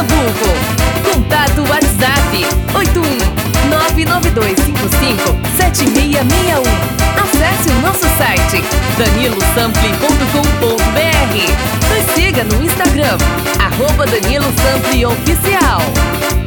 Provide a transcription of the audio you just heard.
Pernambuco. Contato WhatsApp 81992557661. Acesse o nosso site danilosample.com.br. Nos siga no Instagram @DaniloSample Oficial.